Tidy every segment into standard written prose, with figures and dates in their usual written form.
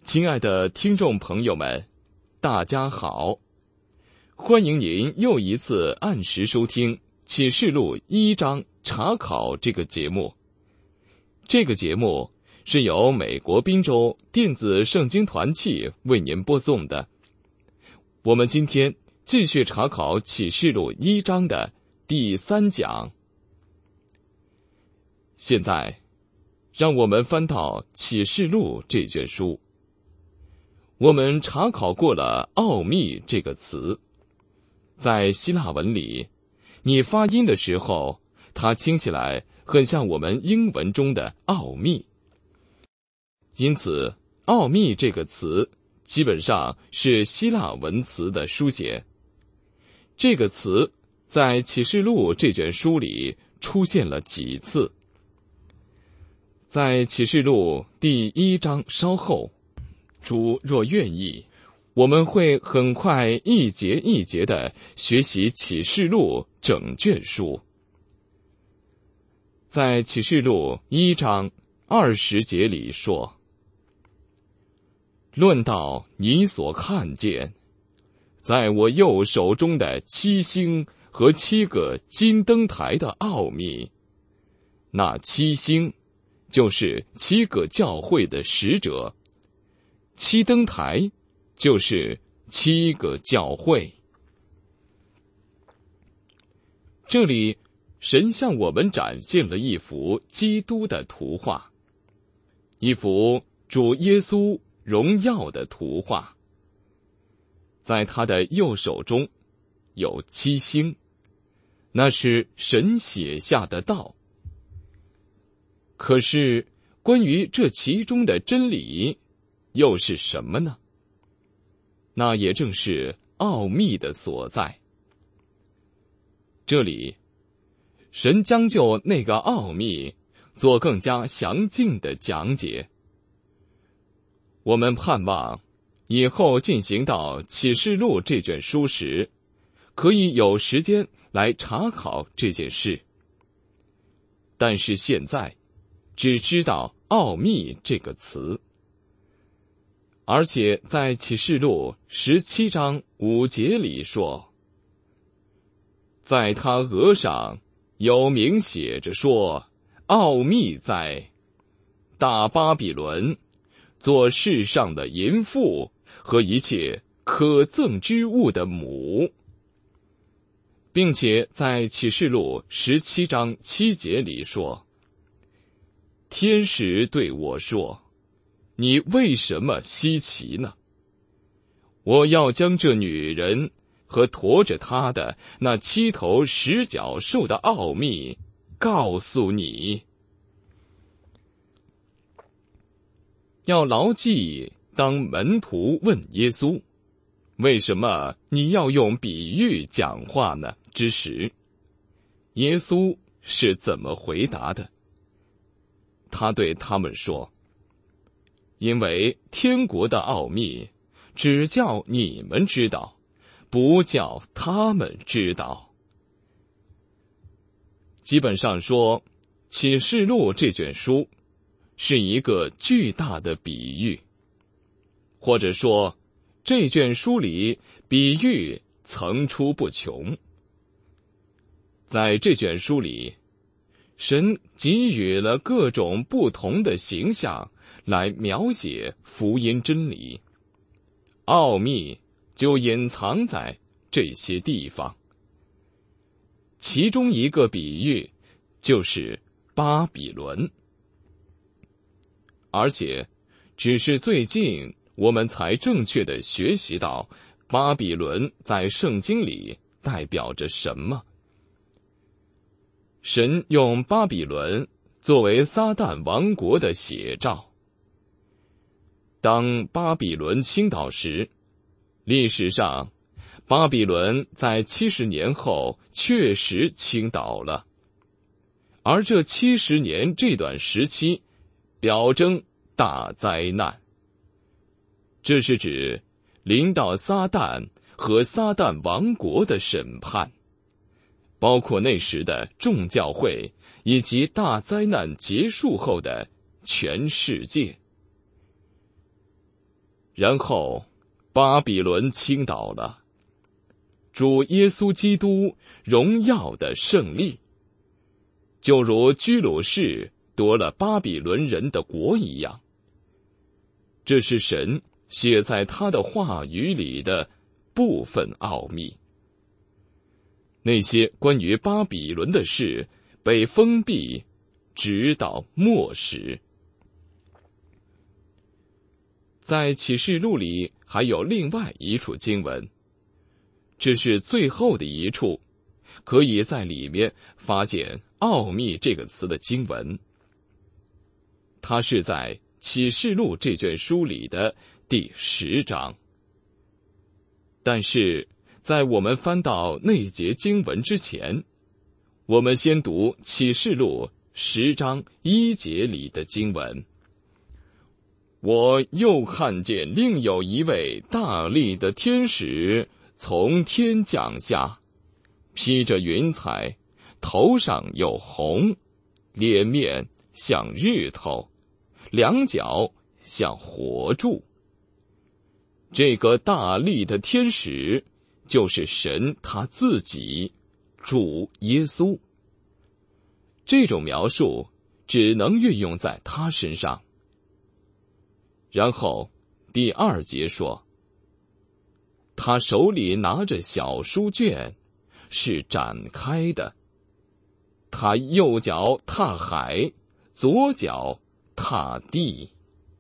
亲爱的听众朋友们，大家好，欢迎您又一次按时收听启示录1章查考这个节目。这个节目是由美国宾州电子圣经团契为您播送的。我们今天继续查考启示录1章的第3讲。现在让我们翻到启示录这卷书。我们查考过了奥秘这个词，在希腊文里，你发音的时候，它听起来很像我们英文中的奥秘。因此，奥秘这个词基本上是希腊文词的书写。这个词在启示录这卷书里出现了几次。在启示录第1章稍后，主若愿意，我们会很快一节一节地学习启示录整卷书。在启示录1章20节里说，论到你所看见，在我右手中的7星和7个金灯台的奥秘，那7星就是7个教会的使者，7灯台就是7个教会。这里神向我们展现了一幅基督的图画，一幅主耶稣荣耀的图画。在他的右手中有7星，那是神写下的道。可是关于这其中的真理又是什么呢？那也正是奥秘的所在。这里神将就那个奥秘做更加详尽的讲解。我们盼望以后进行到启示录这卷书时，可以有时间来查考这件事。但是现在只知道奥秘这个词。而且在启示录17章5节里说，在他额上有明写着说，奥秘在大巴比伦，做世上的淫妇和一切可憎之物的母。并且在启示录17章7节里说，天使对我说，你为什么稀奇呢？我要将这女人和驮着她的那7头10角兽的奥秘告诉你。要牢记，当门徒问耶稣，为什么你要用比喻讲话呢之时，耶稣是怎么回答的？他对他们说，因为天国的奥秘只叫你们知道，不叫他们知道。基本上说，启示录这卷书是一个巨大的比喻，或者说这卷书里比喻层出不穷。在这卷书里，神给予了各种不同的形象来描写福音真理，奥秘就隐藏在这些地方。其中一个比喻就是巴比伦，而且只是最近我们才正确地学习到巴比伦在圣经里代表着什么。神用巴比伦作为撒旦王国的写照。当巴比伦倾倒时，历史上巴比伦在70年后确实倾倒了，而这70年这段时期表征大灾难。这是指临到撒旦和撒旦王国的审判，包括那时的众教会以及大灾难结束后的全世界。 然后巴比伦倾倒了，主耶稣基督荣耀的胜利，就如居鲁士夺了巴比伦人的国一样。这是神写在他的话语里的部分奥秘。那些关于巴比伦的事被封闭，直到末时。在启示录里还有另外一处经文，这是最后的一处，可以在里面发现奥秘这个词的经文。它是在启示录这卷书里的第10章。但是在我们翻到那节经文之前，我们先读启示录10章1节里的经文。我又看见另有一位大力的天使从天降下，披着云彩，头上有红，脸面像日头，两脚像火柱。这个大力的天使就是神他自己，主耶稣。这种描述只能运用在他身上。然后第2节说，他手里拿着小书卷，是展开的，他右脚踏海，左脚踏地。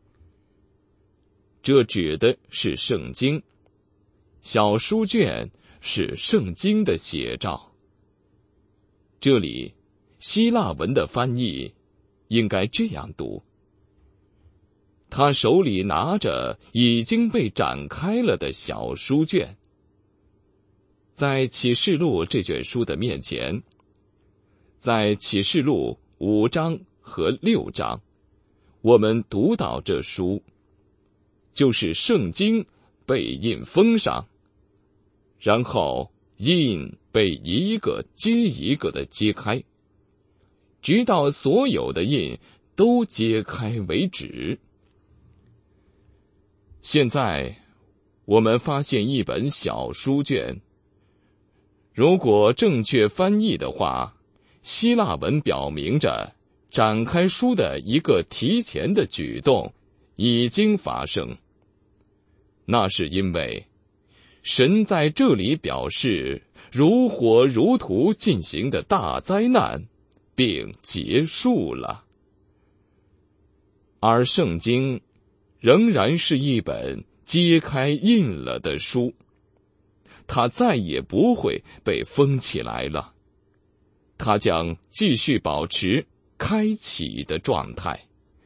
这指的是圣经，小书卷是圣经的写照。这里希腊文的翻译应该这样读，他手里拿着已经被展开了的小书卷。在启示录这卷书的面前，在启示录5章和6章，我们读到这书，就是圣经被印封上，然后印被一个接一个的揭开，直到所有的印都揭开为止。现在我们发现一本小书卷，如果正确翻译的话，希腊文表明着展开书的一个提前的举动已经发生。那是因为神在这里表示如火如荼进行的大灾难并结束了，而圣经仍然是一本揭开印了的书，它再也不会被封起来了，它将继续保持开启的状态。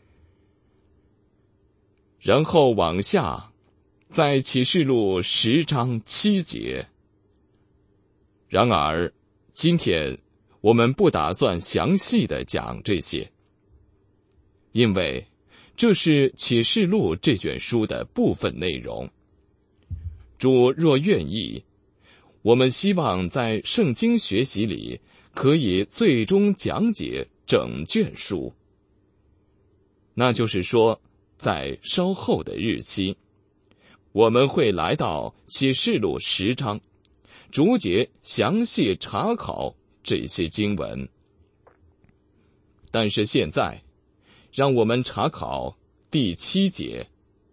然后往下，在启示录10章7节。然而今天我们不打算详细的讲这些，因为这是启示录这卷书的部分内容。主若愿意，我们希望在圣经学习里可以最终讲解整卷书。那就是说，在稍后的日期，我们会来到启示录10章，逐节详细查考这些经文。但是现在让我们查考第7节。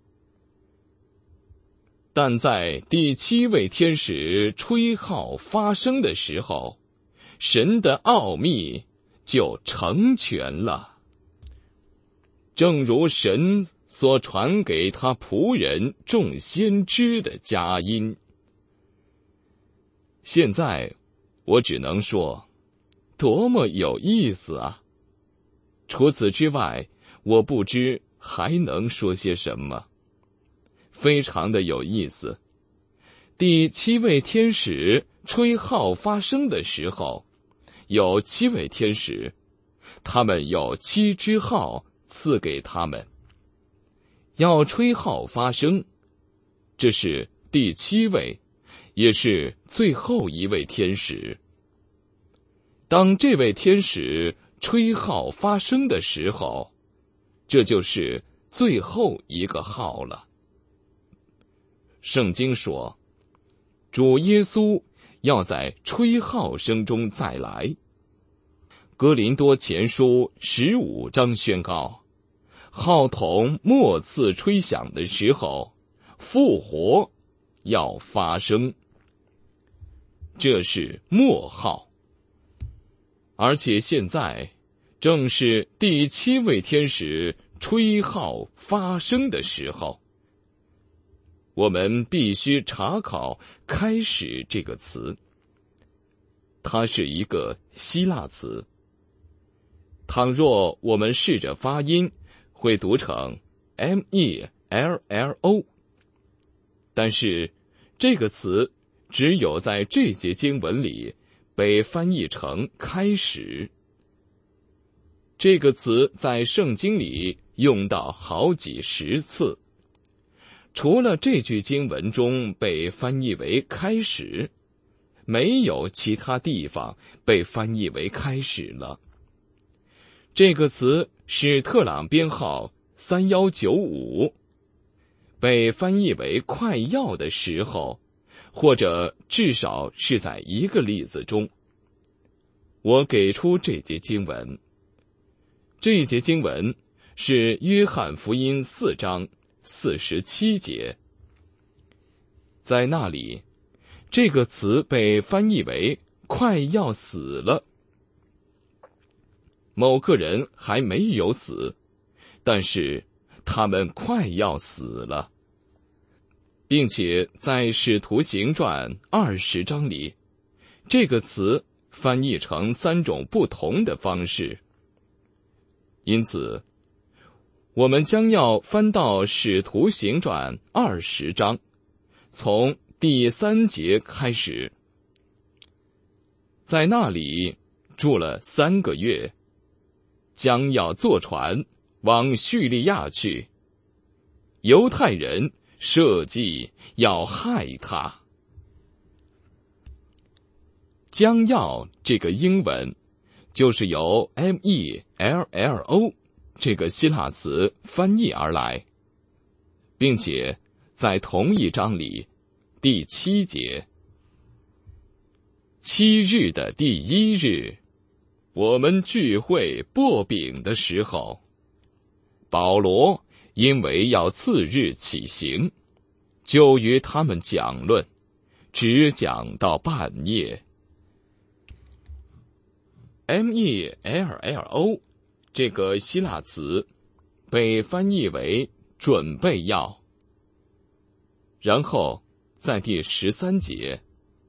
但在第7位天使吹号发声的时候，神的奥秘就成全了，正如神所传给他仆人众先知的佳音。现在我只能说，多么有意思啊！除此之外，我不知还能说些什么。非常的有意思。第7位天使吹号发声的时候，有7位天使，他们有7支号赐给他们，要吹号发声。这是第7位，也是最后一位天使。当这位天使吹号发声的时候，这就是最后一个号了。 圣经说，主耶稣要在吹号声中再来。哥林多前书15章宣告，号筒末次吹响的时候，复活要发生。这是末号，而且现在正是第7位天使吹号发生的时候。我们必须查考开始这个词，它是一个希腊词。倘若我们试着发音，会读成 MELLO， 但是这个词只有在这节经文里被翻译成开始。这个词在圣经里用到好几十次，除了这句经文中被翻译为开始，没有其他地方被翻译为开始了。这个词是特朗编号3195，被翻译为快要的时候，或者至少是在一个例子中。我给出这节经文，这节经文是约翰福音4章47节。在那里，这个词被翻译为快要死了。某个人还没有死，但是他们快要死了。并且在使徒行传20章里，这个词翻译成3种不同的方式。因此，我们将要翻到使徒行传20章，从第3节开始。在那里住了3个月，将要坐船往叙利亚去。犹太人设计要害他。将要这个英文就是由 MELLO 这个希腊词翻译而来，并且在同一章里第7节，7日的第1日，我们聚会擘饼的时候，保罗因为要次日起行，就与他们讲论，只讲到半夜。MELLO 这个希腊词被翻译为准备要。然后在第13节，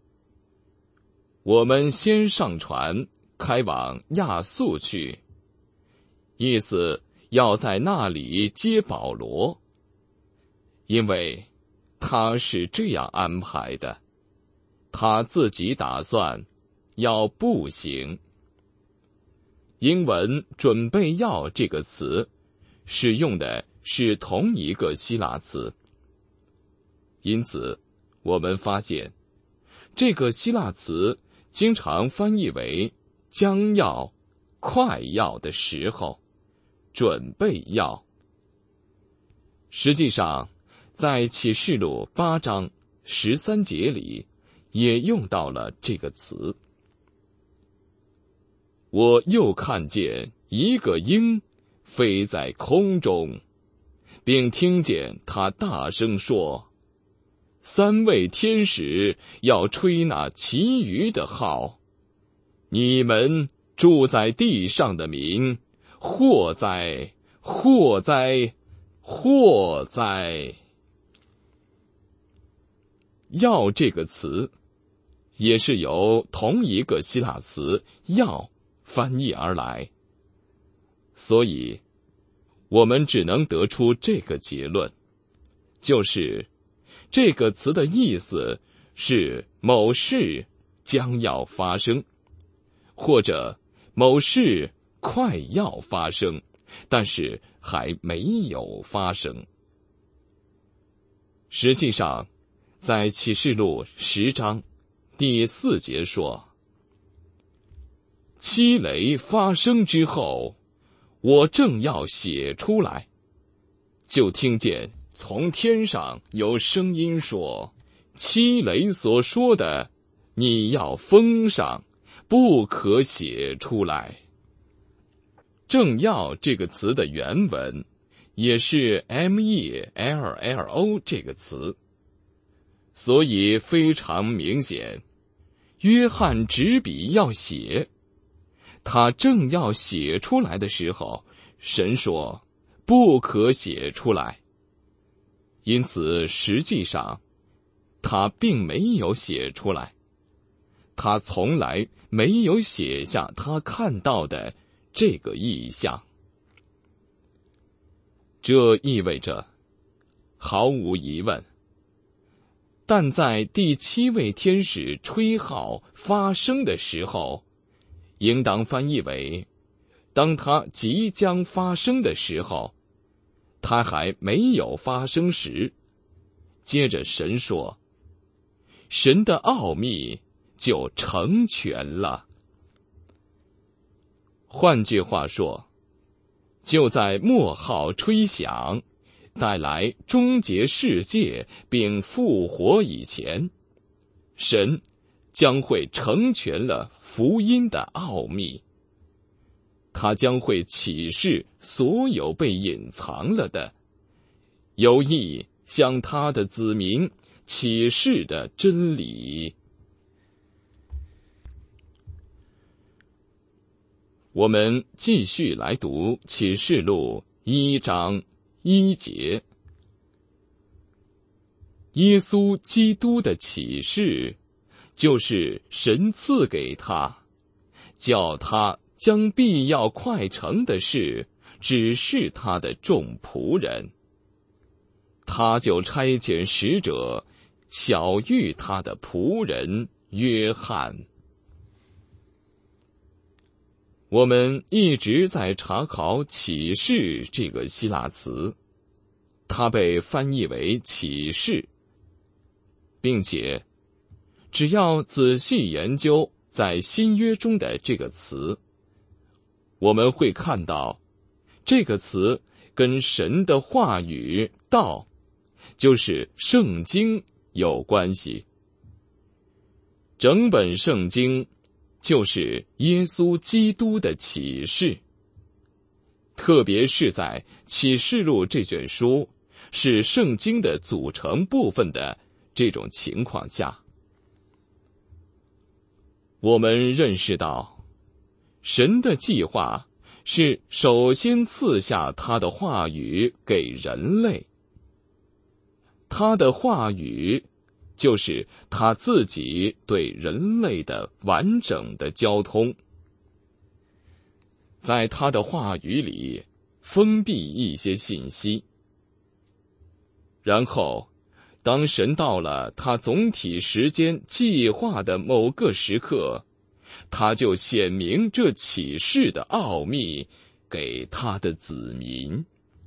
我们先上船开往亚述去，意思要在那里接保罗，因为他是这样安排的，他自己打算要步行。英文准备要这个词使用的是同一个希腊词，因此我们发现这个希腊词经常翻译为将要、快要的时候、准备要。实际上在启示录8章13节里也用到了这个词。我又看见一个鹰飞在空中，并听见他大声说：3位天使要吹那其余的号，你们住在地上的民，祸哉，祸哉，祸哉！要这个词也是由同一个希腊词要翻译而来，所以我们只能得出这个结论，就是这个词的意思是某事将要发生，或者某事快要发生，但是还没有发生。实际上在启示录10章第4节说，7雷发生之后，我正要写出来，就听见从天上有声音说，七雷所说的，你要封上，不可写出来。正要这个词的原文也是 MELLO 这个词，所以非常明显，约翰执笔要写，他正要写出来的时候，神说不可写出来。因此实际上他并没有写出来，他从来没有写下他看到的这个异象。这意味着，毫无疑问，但在第7位天使吹号发声的时候，应当翻译为，当他即将发生的时候，他还没有发生时。接着神说，神的奥秘就成全了。换句话说，就在末号吹响，带来终结世界并复活以前，神将会成全了福音的奥秘。他将会启示所有被隐藏了的，有意向他的子民启示的真理。我们继续来读启示录1章1节。耶稣基督的启示，就是神赐给他，叫他将必要快成的事指示他的众仆人。他就差遣使者晓谕他的仆人约翰。我们一直在查考启示这个希腊词，它被翻译为启示，并且只要仔细研究在新约中的这个词，我们会看到这个词跟神的话语道，就是圣经有关系。整本圣经就是耶稣基督的启示，特别是在启示录这卷书是圣经的组成部分的这种情况下，我们认识到神的计划是首先赐下他的话语给人类，他的话语就是他自己对人类的完整的交通。在他的话语里封闭一些信息，然后当神到了他总体时间计划的某个时刻，他就显明这启示的奥秘给他的子民。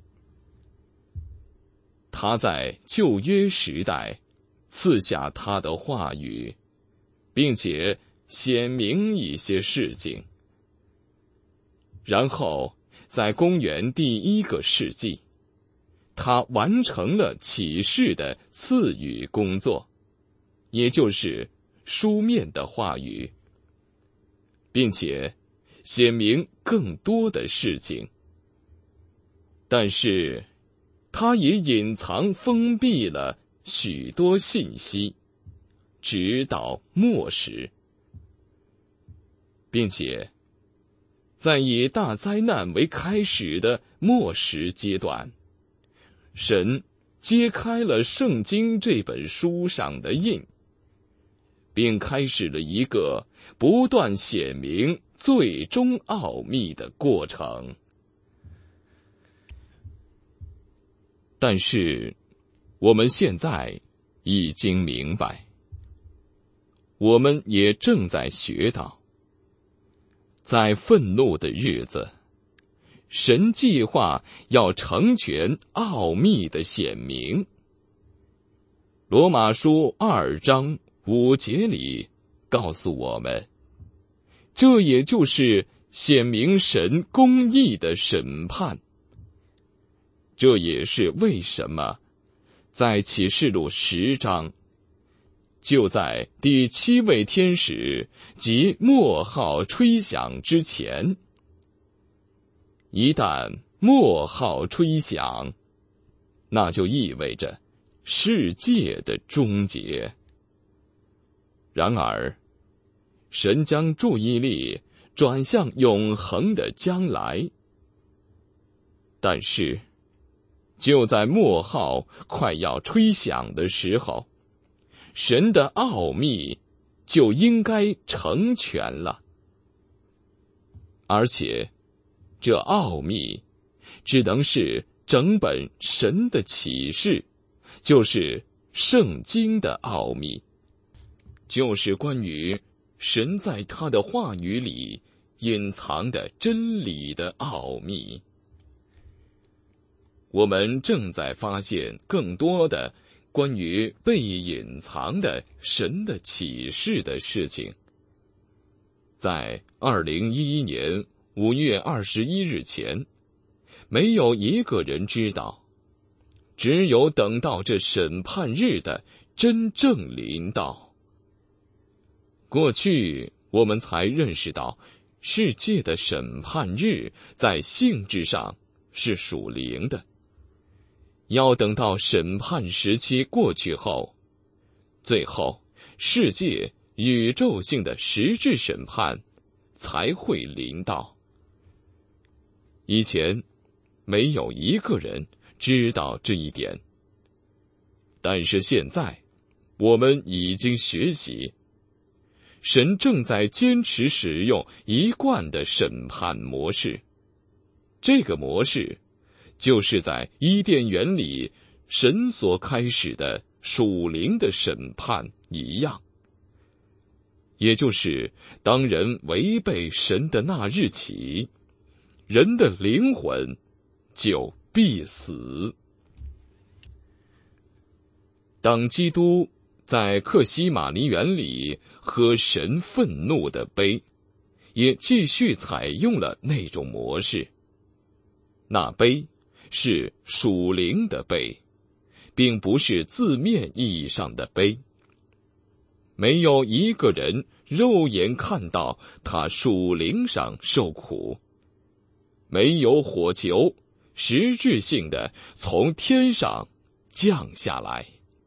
他在旧约时代赐下他的话语，并且显明一些事情。然后在公元第1个世纪，他完成了启示的赐予工作，也就是书面的话语，并且显明更多的事情。但是他也隐藏封闭了许多信息，直到末时，并且在以大灾难为开始的末时阶段，神揭开了圣经这本书上的印，并开始了一个不断显明最终奥秘的过程。但是我们现在已经明白，我们也正在学到，在愤怒的日子，神计划要成全奥秘的显明。罗马书2章5节里告诉我们，这也就是显明神公义的审判。这也是为什么在启示录10章，就在第7位天使即末号吹响之前。一旦末号吹响，那就意味着世界的终结。然而，神将注意力转向永恒的将来。但是，就在末号快要吹响的时候，神的奥秘就应该成全了。而且，这奥秘只能是整本神的启示，就是圣经的奥秘，就是关于神在他的话语里隐藏的真理的奥秘。我们正在发现更多的关于被隐藏的神的启示的事情。在2011年5月21日前，没有一个人知道，只有等到这审判日的真正临到。过去我们才认识到，世界的审判日在性质上是属灵的，要等到审判时期过去后，最后世界宇宙性的实质审判才会临到。以前没有一个人知道这一点，但是现在我们已经学习，神正在坚持使用一贯的审判模式。这个模式就是在伊甸园里神所开始的属灵的审判一样，也就是当人违背神的那日起，人的灵魂就必死。当基督在客西马尼园里喝神愤怒的杯，也继续采用了那种模式。那杯是属灵的杯，并不是字面意义上的杯。没有一个人肉眼看到他属灵上受苦，没有火球实质性的从天上降下来。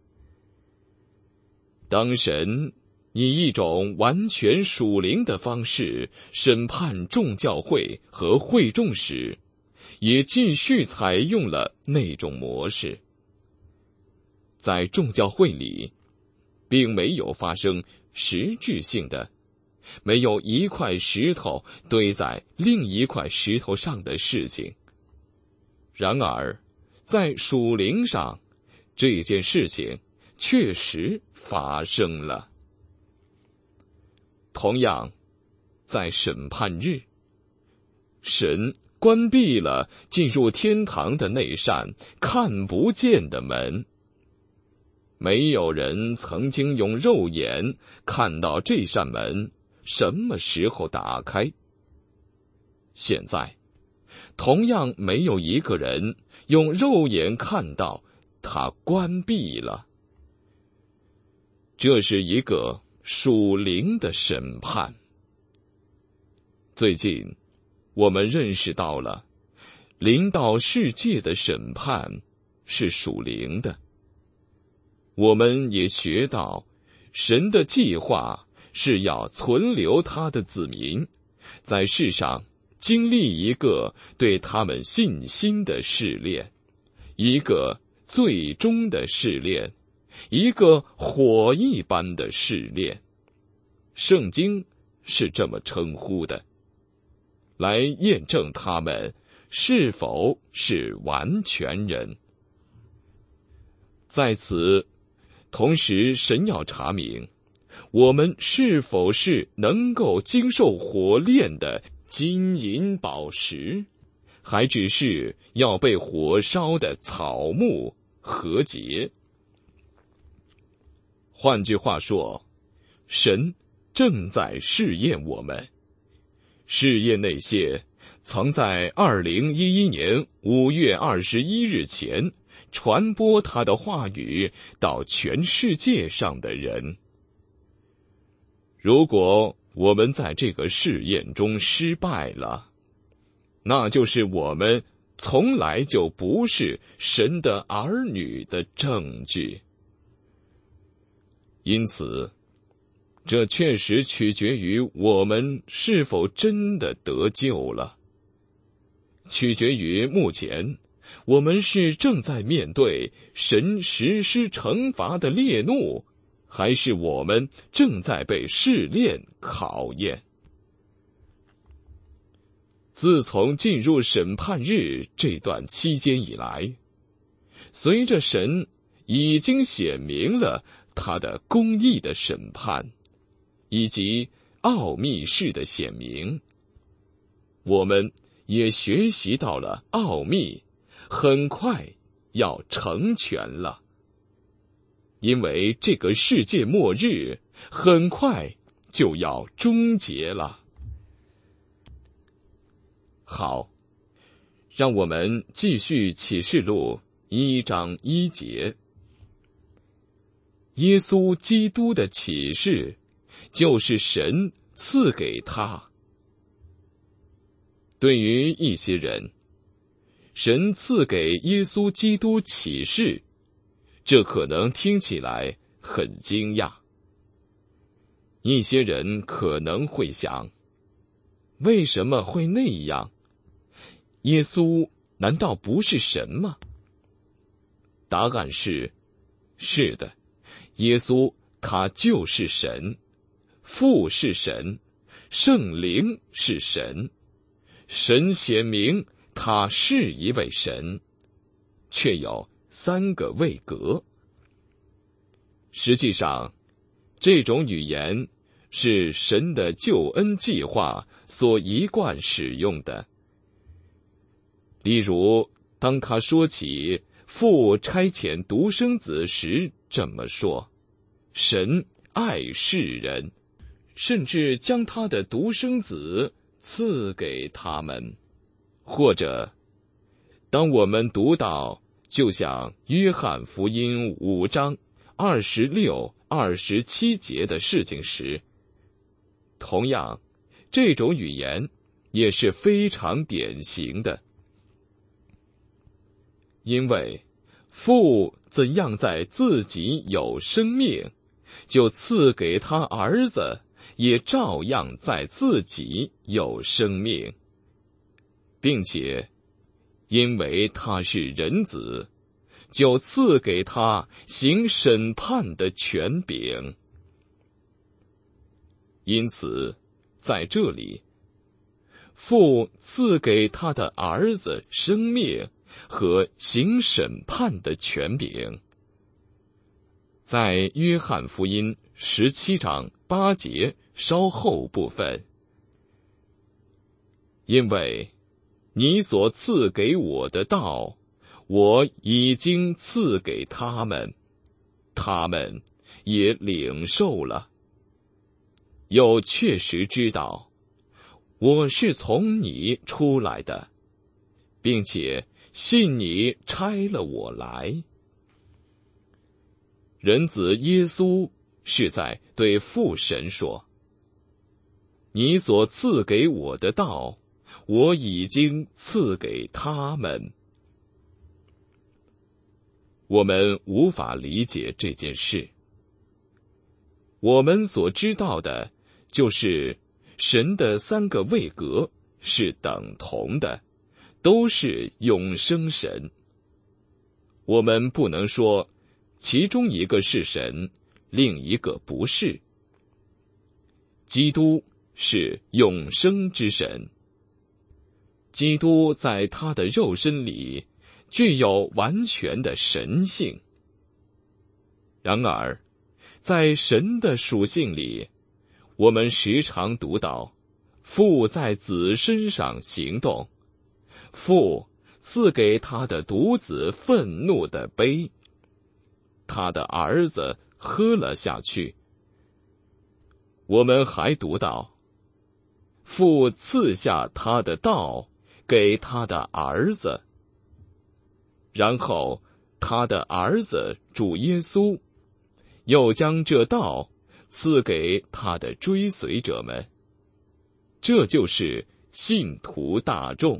当神以一种完全属灵的方式审判众教会和会众时，也继续采用了那种模式。在众教会里，并没有发生实质性的，没有一块石头堆在另一块石头上的事情。然而，在属灵上，这件事情确实发生了。同样，在审判日，神关闭了进入天堂的那扇看不见的门。没有人曾经用肉眼看到这扇门什么时候打开。现在，同样没有一个人用肉眼看到它关闭了。这是一个属灵的审判。最近，我们认识到了，临到世界的审判是属灵的。我们也学到，神的计划是要存留他的子民，在世上经历一个对他们信心的试炼，一个最终的试炼，一个火一般的试炼。圣经是这么称呼的，来验证他们是否是完全人。在此，同时神要查明，我们是否是能够经受火炼的金银宝石，还只是要被火烧的草木和结。换句话说，神正在试验我们，试验那些曾在2011年5月21日前传播他的话语到全世界上的人。如果我们在这个试验中失败了，那就是我们从来就不是神的儿女的证据。因此，这确实取决于我们是否真的得救了，取决于目前我们是正在面对神实施惩罚的烈怒，还是我们正在被试炼考验。自从进入审判日这段期间以来，随着神已经显明了他的公义的审判，以及奥秘式的显明，我们也学习到了奥秘很快要成全了，因为这个世界末日很快就要终结了。好，让我们继续启示录1章1节。耶稣基督的启示就是神赐给他。对于一些人，神赐给耶稣基督启示，这可能听起来很惊讶。一些人可能会想，为什么会那样？耶稣难道不是神吗？答案是，是的，耶稣他就是神，父是神，圣灵是神，神显明他是一位神，却有3个位格。实际上，这种语言是神的救恩计划所一贯使用的。例如，当他说起父差遣独生子时这么说，神爱世人，甚至将他的独生子赐给他们。或者，当我们读到就像约翰福音5章26、27节的事情时，同样，这种语言也是非常典型的。因为父怎样在自己有生命，就赐给他儿子，也照样在自己有生命，并且因为他是人子，就赐给他行审判的权柄。因此，在这里，父赐给他的儿子生命和行审判的权柄。在约翰福音17章8节稍后部分，因为你所赐给我的道，我已经赐给他们，他们也领受了，又确实知道我是从你出来的，并且信你差了我来。人子耶稣是在对父神说，你所赐给我的道，我已经赐给他们。我们无法理解这件事。我们所知道的就是神的3个位格是等同的，都是永生神。我们不能说其中一个是神，另一个不是。基督是永生之神，基督在他的肉身里具有完全的神性。然而，在神的属性里，我们时常读到父在子身上行动，父赐给他的独子愤怒的杯，他的儿子喝了下去。我们还读到父赐下他的道给他的儿子，然后他的儿子主耶稣，又将这道赐给他的追随者们，这就是信徒大众。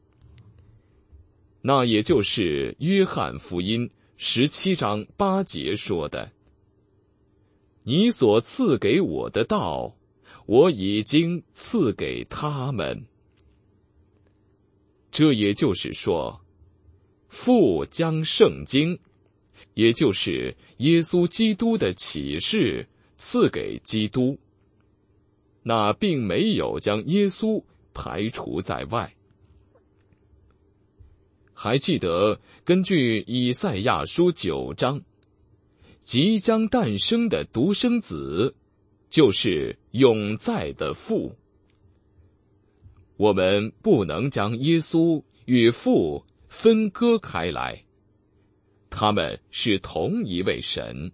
那也就是约翰福音17章8节说的：你所赐给我的道，我已经赐给他们。这也就是说，父将圣经，也就是耶稣基督的启示赐给基督，那并没有将耶稣排除在外。还记得根据以赛亚书9章，即将诞生的独生子就是永在的父。我们不能将耶稣与父分割开来，他们是同一位神。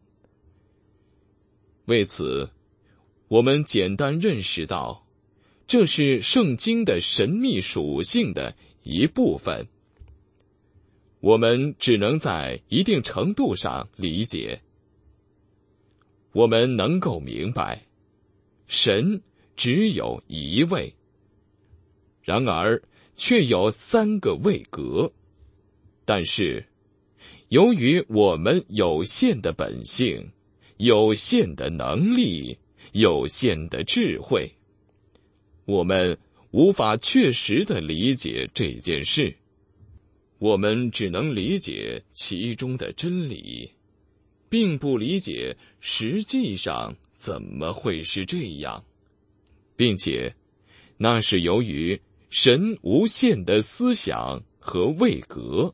为此，我们简单认识到，这是圣经的神秘属性的一部分。我们只能在一定程度上理解。我们能够明白，神只有一位，然而却有3个位格。但是，由于我们有限的本性、有限的能力、有限的智慧，我们无法确实地理解这件事。我们只能理解其中的真理，并不理解实际上怎么会是这样，并且那是由于神无限的思想和位格。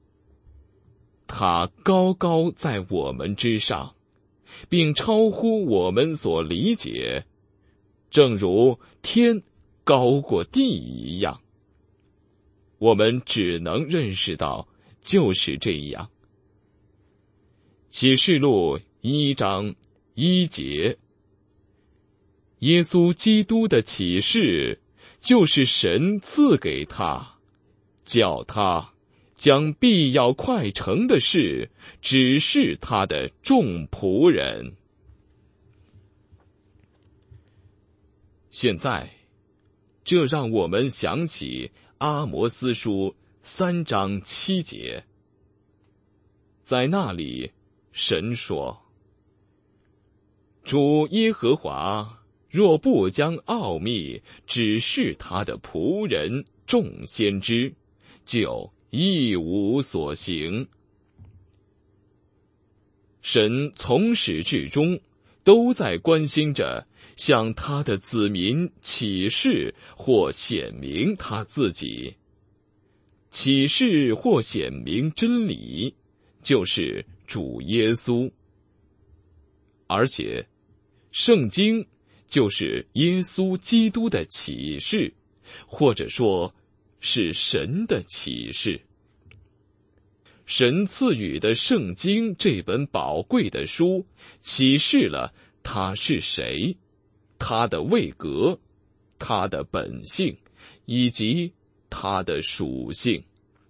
他高高在我们之上，并超乎我们所理解，正如天高过地一样。我们只能认识到就是这样。启示录1章1节，耶稣基督的启示就是神赐给他，叫他将必要快成的事指示他的众仆人。现在，这让我们想起阿摩司书3章7节，在那里，神说：主耶和华若不将奥秘指示他的仆人众先知，就一无所行。神从始至终都在关心着向他的子民启示或显明他自己。启示或显明真理，就是主耶稣。而且，圣经就是耶稣基督的启示，或者说，是神的启示。神赐予的圣经这本宝贵的书，启示了他是谁，他的位格，他的本性，以及他的属性。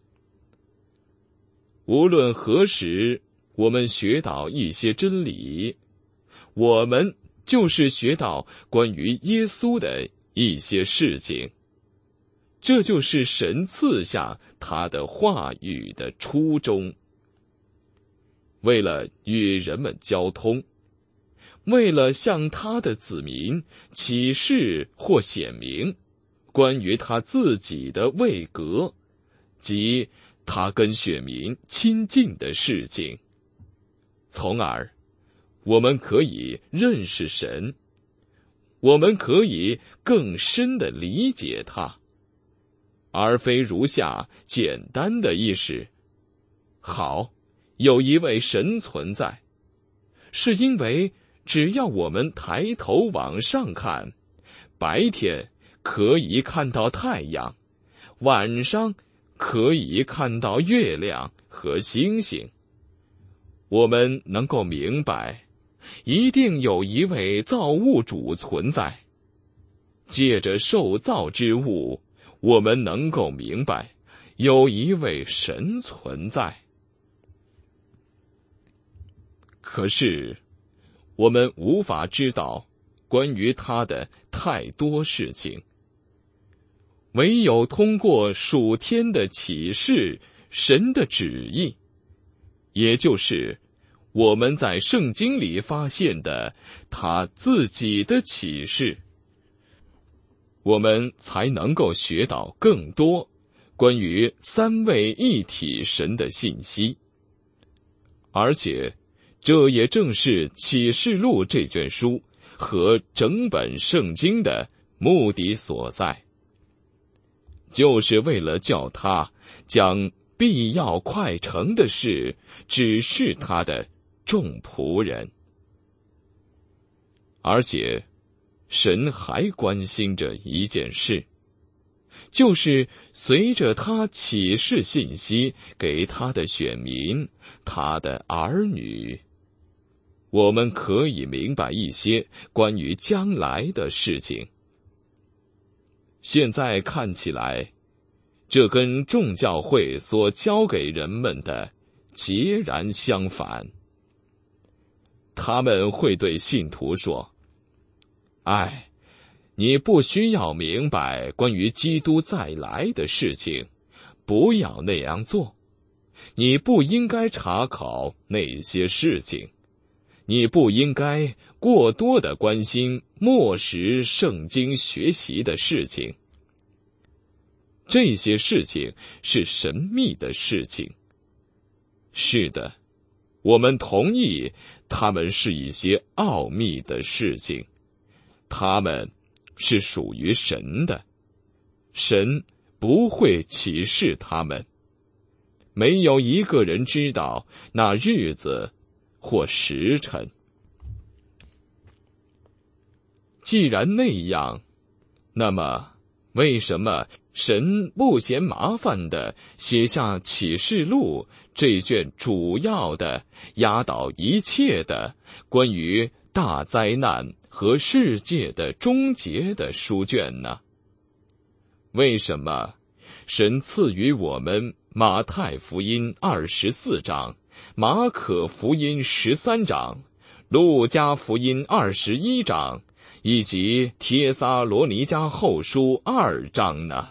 无论何时我们学到一些真理，我们就是学到关于耶稣的一些事情。这就是神赐下他的话语的初衷。为了与人们交通，为了向他的子民启示或显明关于他自己的位格，即他跟选民亲近的事情，从而我们可以认识神，我们可以更深地理解他，而非如下简单的意识：好，有一位神存在，是因为只要我们抬头往上看，白天可以看到太阳，晚上可以看到月亮和星星。我们能够明白，一定有一位造物主存在。借着受造之物，我们能够明白，有一位神存在。 可是，我们无法知道关于他的太多事情，唯有通过属天的启示，神的旨意，也就是我们在圣经里发现的他自己的启示，我们才能够学到更多关于三位一体神的信息。而且这也正是启示录这卷书和整本圣经的目的所在，就是为了叫他将必要快成的事指示他的众仆人。而且神还关心着一件事，就是随着他启示信息给他的选民，他的儿女，我们可以明白一些关于将来的事情。现在看起来，这跟众教会所教给人们的截然相反。他们会对信徒说：你不需要明白关于基督再来的事情，不要那样做。你不应该查考那些事情，你不应该过多地关心默识圣经学习的事情。这些事情是神秘的事情。是的，我们同意它们是一些奥秘的事情，它们是属于神的，神不会启示他们。没有一个人知道那日子或时辰。既然那样，那么为什么神不嫌麻烦地写下启示录这卷主要的压倒一切的关于大灾难和世界的终结的书卷呢？为什么神赐予我们马太福音24章、马可福音13章、路加福音21章以及帖撒罗尼迦后书2章呢？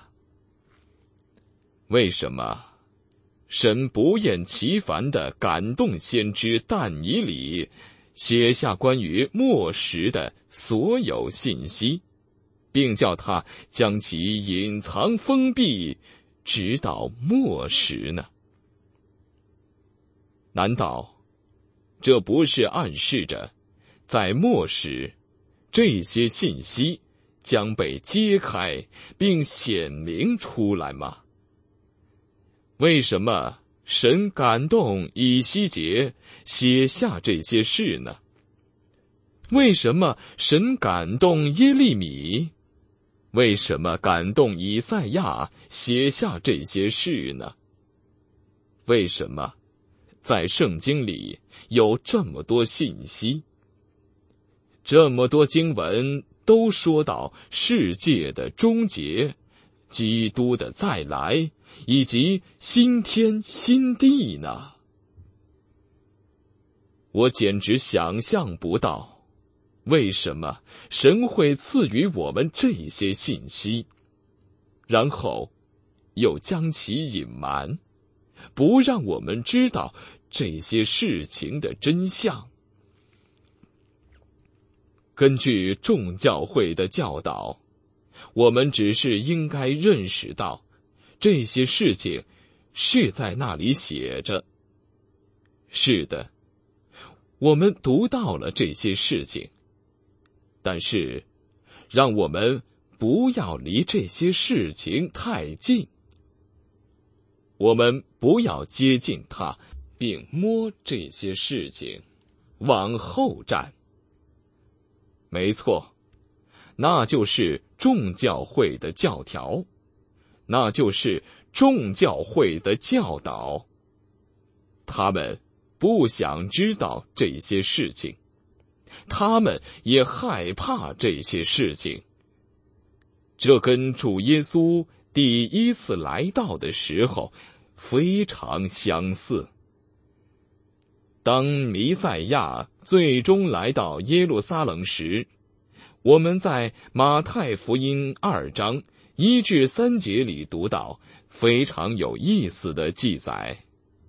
为什么神不厌其烦地感动先知但以理，写下关于末时的所有信息，并叫他将其隐藏封闭，直到末时呢？难道这不是暗示着在末时这些信息将被揭开并显明出来吗？为什么神感动以西结写下这些事呢？为什么神感动耶利米？为什么感动以赛亚写下这些事呢？为什么在圣经里有这么多信息？这么多经文都说到世界的终结、基督的再来以及新天新地呢？我简直想象不到，为什么神会赐予我们这些信息，然后又将其隐瞒，不让我们知道这些事情的真相。根据众教会的教导，我们只是应该认识到这些事情是在那里写着。是的，我们读到了这些事情，但是让我们不要离这些事情太近。我们不要接近它，并摸这些事情，往后站。没错，那就是众教会的教条，那就是众教会的教导。他们不想知道这些事情，他们也害怕这些事情。这跟主耶稣第一次来到的时候非常相似。 当弥赛亚最终来到耶路撒冷时，我们在马太福音2章1至3节里读到非常有意思的记载。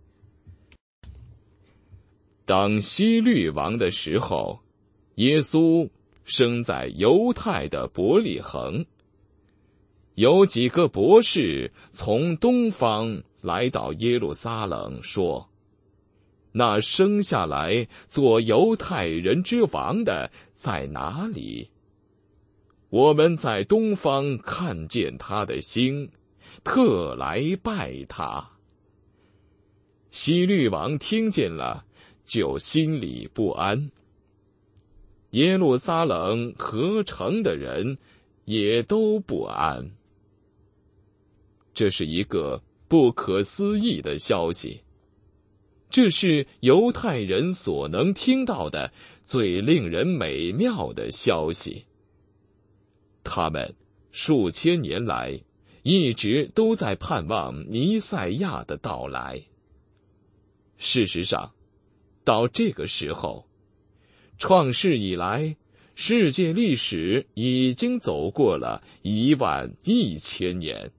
当希律王的时候，耶稣生在犹太的伯利恒。有几个博士从东方来到耶路撒冷，说：那生下来做犹太人之王的在哪里？我们在东方看见他的星，特来拜他。希律王听见了，就心里不安。耶路撒冷合城的人也都不安。这是一个不可思议的消息，这是犹太人所能听到的最令人美妙的消息。他们数千年来一直都在盼望弥赛亚的到来。事实上，到这个时候，创世以来，世界历史已经走过了11000年。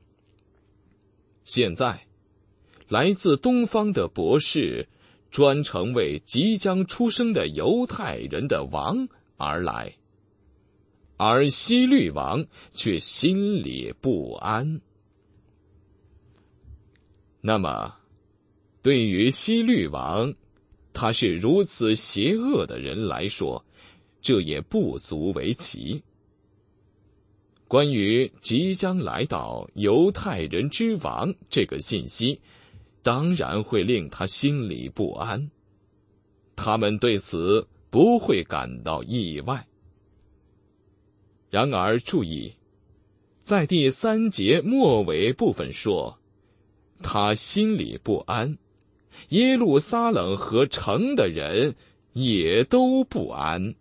现在，来自东方的博士专程为即将出生的犹太人的王而来，而希律王却心里不安。那么，对于希律王，他是如此邪恶的人来说，这也不足为奇。关于即将来到犹太人之王这个信息，当然会令他心里不安。他们对此不会感到意外。然而注意，在第3节末尾部分说，他心里不安，耶路撒冷和城的人也都不安。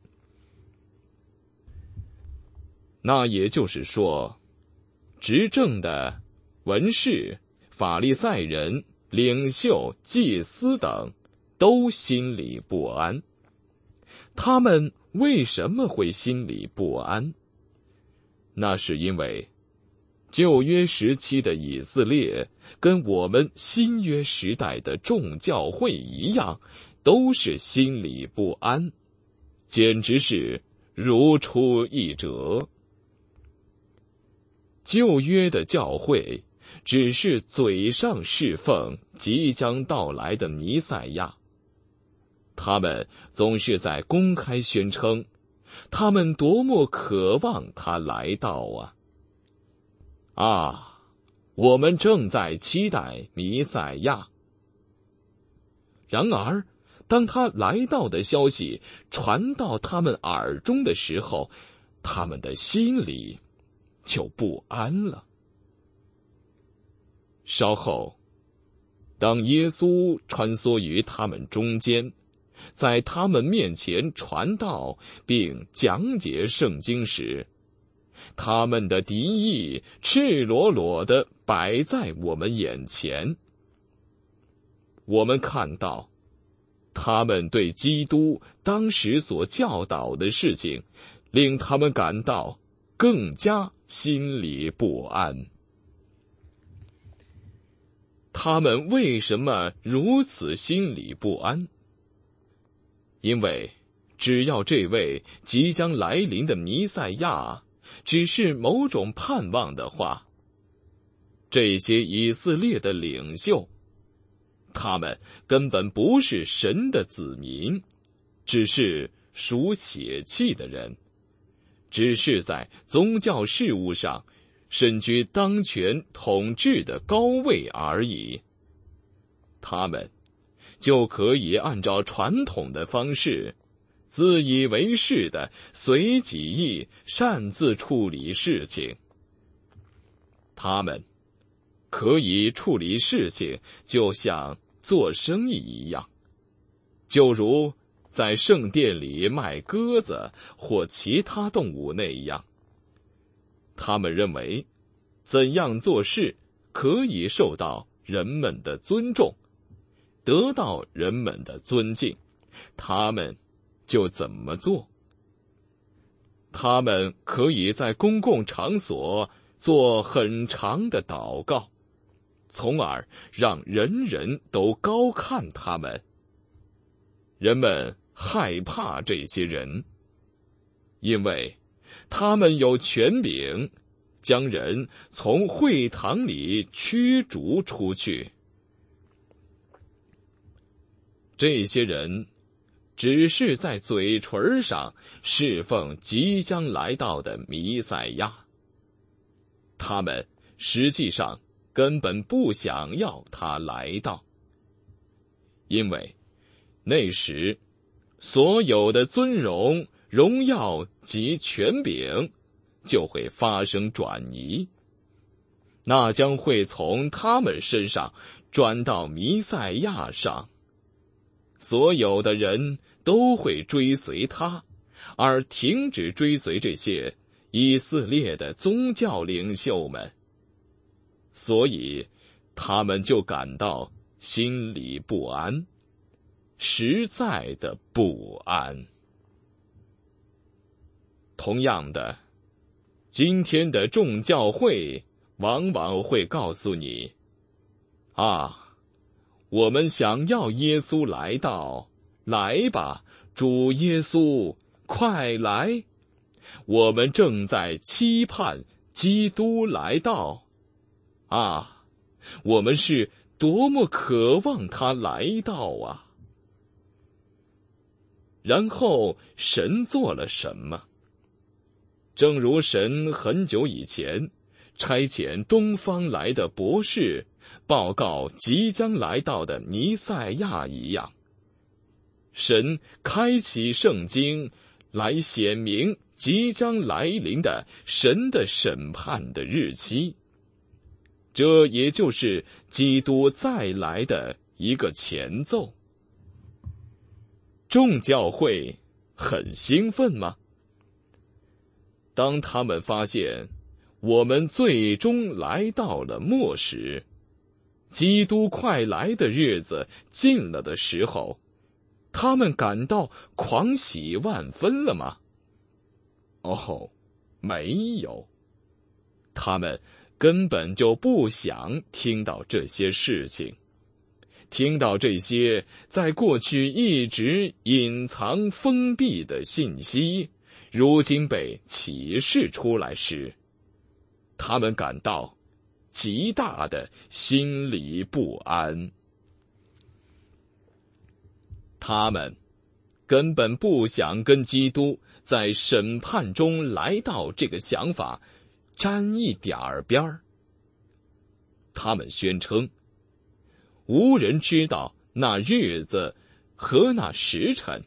那也就是说，执政的文士、法利赛人、领袖、祭司等都心里不安。他们为什么会心里不安？那是因为旧约时期的以色列跟我们新约时代的众教会一样，都是心里不安，简直是如出一辙。旧约的教会只是嘴上侍奉即将到来的弥赛亚，他们总是在公开宣称，他们多么渴望他来到啊！我们正在期待弥赛亚。然而，当他来到的消息传到他们耳中的时候，他们的心里就不安了。稍后，当耶稣穿梭于他们中间，在他们面前传道并讲解圣经时，他们的敌意赤裸裸地摆在我们眼前。我们看到，他们对基督当时所教导的事情，令他们感到更加心里不安。他们为什么如此心里不安？因为只要这位即将来临的弥赛亚只是某种盼望的话，这些以色列的领袖，他们根本不是神的子民，只是属血气的人，只是在宗教事务上身居当权统治的高位而已。他们就可以按照传统的方式，自以为是的随己意擅自处理事情。他们可以处理事情就像做生意一样，就如在圣殿里卖鸽子或其他动物那样。他们认为怎样做事可以受到人们的尊重， 得到人们的尊敬，他们就怎么做。他们可以在公共场所做很长的祷告，从而让人人都高看他们。人们害怕这些人，因为他们有权柄将人从会堂里驱逐出去。这些人只是在嘴唇上侍奉即将来到的弥赛亚，他们实际上根本不想要他来到，因为那时所有的尊荣、荣耀及权柄就会发生转移，那将会从他们身上转到弥赛亚上。所有的人都会追随他，而停止追随这些以色列的宗教领袖们，所以他们就感到心里不安，实在的不安。同样的，今天的众教会往往会告诉你，我们想要耶稣来到，来吧，主耶稣，快来！我们正在期盼基督来到，我们是多么渴望他来到啊！然后神做了什么？正如神很久以前差遣东方来的博士报告即将来到的弥赛亚一样，神开启圣经来显明即将来临的神的审判的日期，这也就是基督再来的一个前奏。众教会很兴奋吗？当他们发现我们最终来到了末时，基督快来的日子近了的时候，他们感到狂喜万分了吗？没有，他们根本就不想听到这些事情。听到这些在过去一直隐藏封闭的信息，如今被启示出来时，他们感到极大的心理不安。他们根本不想跟基督在审判中来到这个想法沾一点儿边儿。他们宣称，无人知道那日子和那时辰。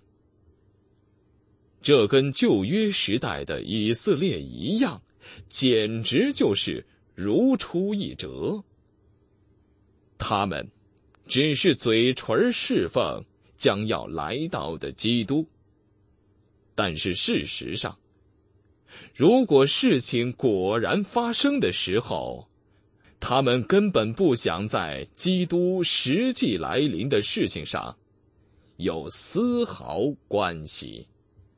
这跟旧约时代的以色列一样，简直就是如出一辙。他们只是嘴唇侍奉将要来到的基督，但是事实上，如果事情果然发生的时候，他们根本不想在基督实际来临的事情上有丝毫关系。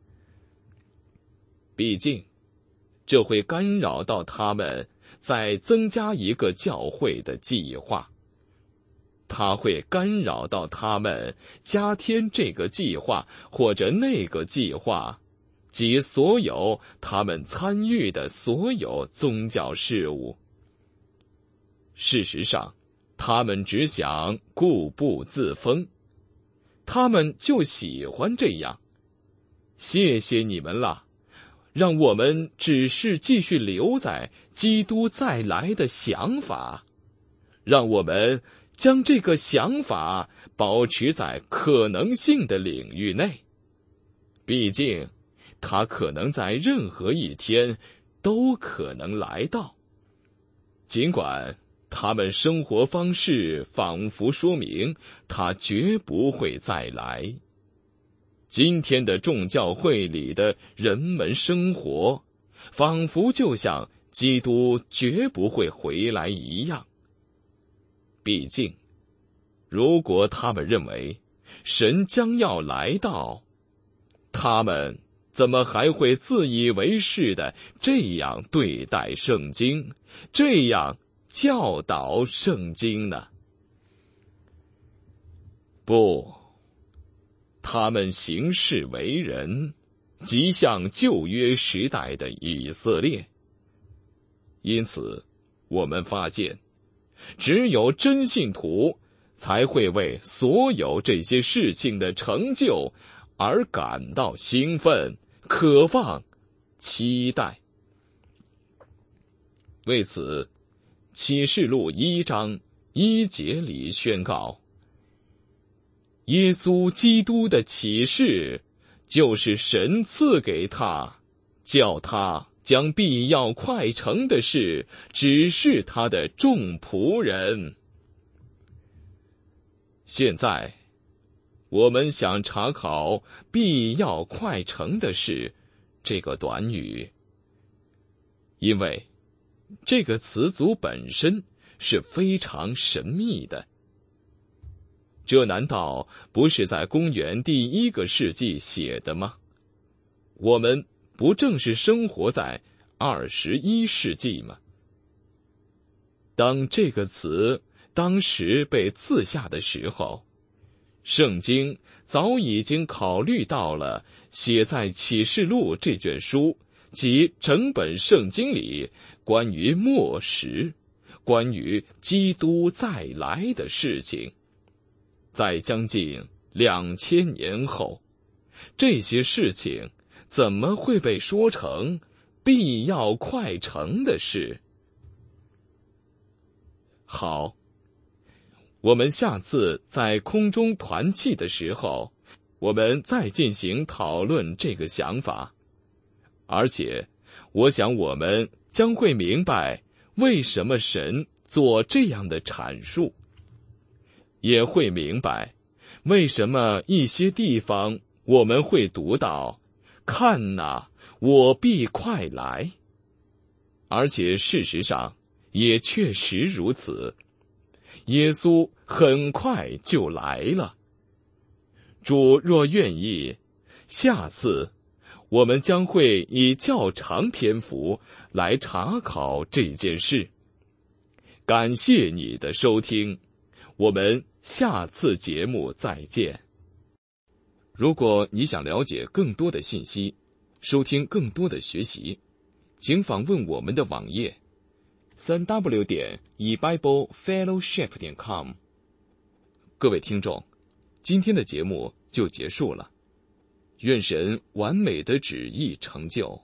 毕竟，这会干扰到他们再增加一个教会的计划，它会干扰到他们加添这个计划或者那个计划，及所有他们参与的所有宗教事务。事实上，他们只想固步自封，他们就喜欢这样。谢谢你们了，让我们只是继续留在基督再来的想法，让我们将这个想法保持在可能性的领域内。毕竟，它可能在任何一天都可能来到，尽管他们生活方式仿佛说明他绝不会再来。今天的众教会里的人们生活，仿佛就像基督绝不会回来一样。毕竟， 如果他们认为神将要来到，他们怎么还会自以为是的这样对待圣经，这样教导圣经呢？不，他们行事为人，极像旧约时代的以色列。因此，我们发现，只有真信徒才会为所有这些事情的成就而感到兴奋、渴望、期待。为此，启示录1章1节里宣告，耶稣基督的启示就是神赐给他，叫他将必要快成的事指示他的众仆人。现在，我们想查考必要快成的事这个短语，因为这个词组本身是非常神秘的。这难道不是在公元第1个世纪写的吗？我们不正是生活在21世纪吗？当这个词当时被赐下的时候，圣经早已经考虑到了写在启示录这卷书及整本圣经里关于末时、关于基督再来的事情。在将近2000年后，这些事情怎么会被说成必要快成的事？好，我们下次在空中团契的时候，我们再进行讨论这个想法。而且，我想我们将会明白为什么神做这样的阐述，也会明白为什么一些地方我们会读到看哪，我必快来。而且事实上也确实如此，耶稣很快就来了。主若愿意，下次我们将会以较长篇幅来查考这件事。感谢你的收听，我们下次节目再见。如果你想了解更多的信息，收听更多的学习，请访问我们的网页3w.ebiblefellowship.com。各位听众，今天的节目就结束了，愿神完美的旨意成就。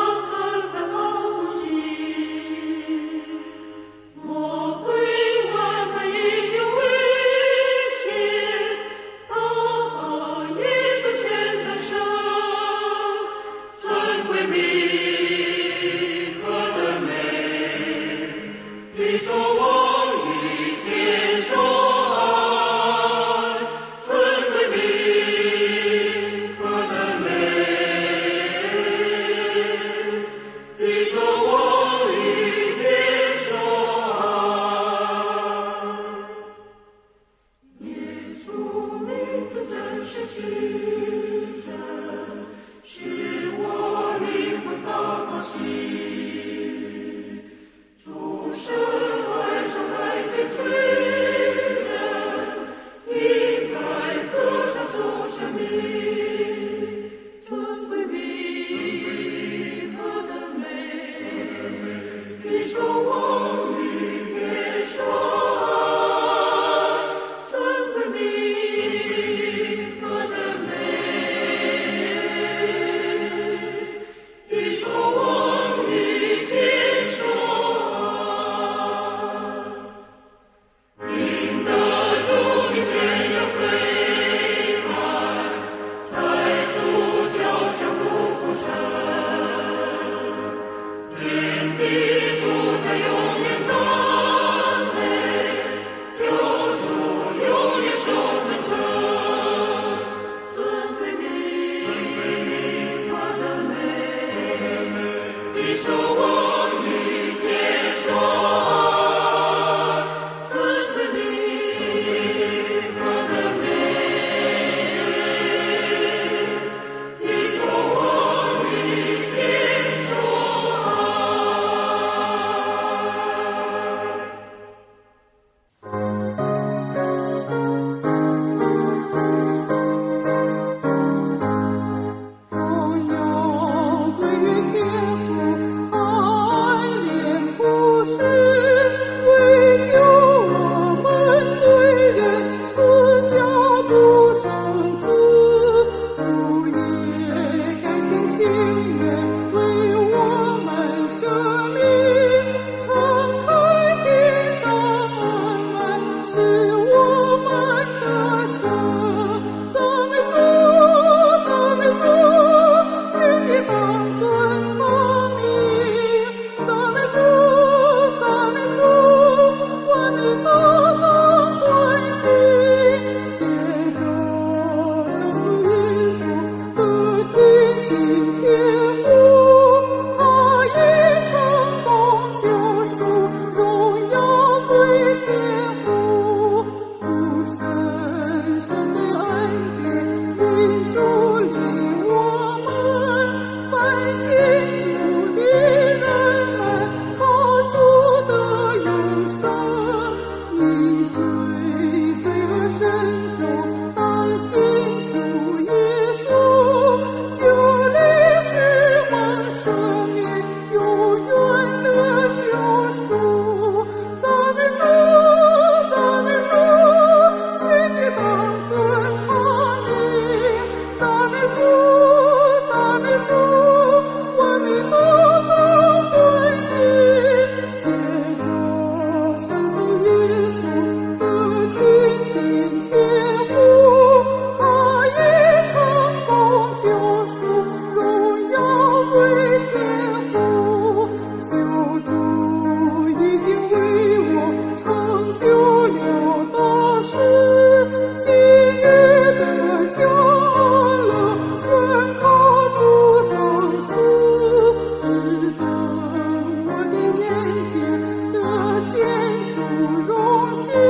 我会。 见主荣幸。